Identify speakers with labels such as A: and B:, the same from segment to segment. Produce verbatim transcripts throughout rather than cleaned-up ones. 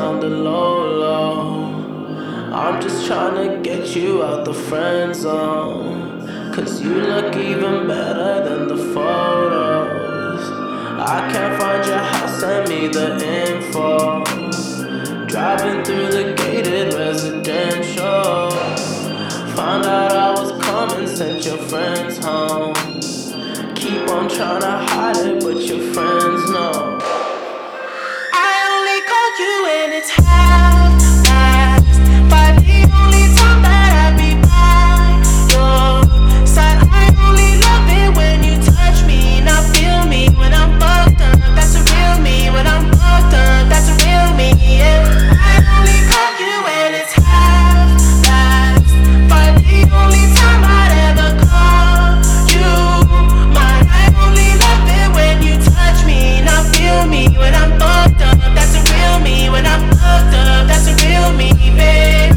A: sounded low, low. I'm just tryna get you out the friend zone, cause you look even better than the photos. I can't find your house, send me the info. Driving through the gated residential, found out I was coming, sent your friends home. Keep on tryna hide it, but your friends know.
B: I only call you when it's half past five. The only time that I be by your side. I only love it when you touch me, not feel me when I'm fucked up. That's a real me. When I'm fucked up, that's a real me. Yeah. I only call you when it's half past five. The only time I'd ever call you mine. I only love it when you touch me, not feel me when I'm fucked up. That's a real me. When I'm fucked up, that's a real me, babe.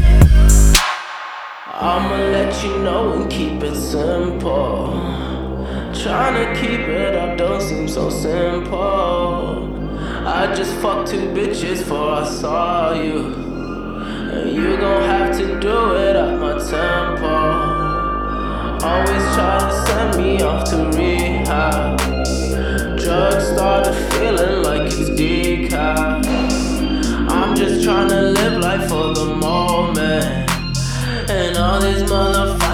A: I'ma let you know and keep it simple. Tryna keep it up don't seem so simple. I just fucked two bitches before I saw you, and you gon' have to do it at my tempo. Always try to send me off to rehab. Drugs started feeling like it's decaf. I'm just tryna live life for the moment, and all these motherfuckers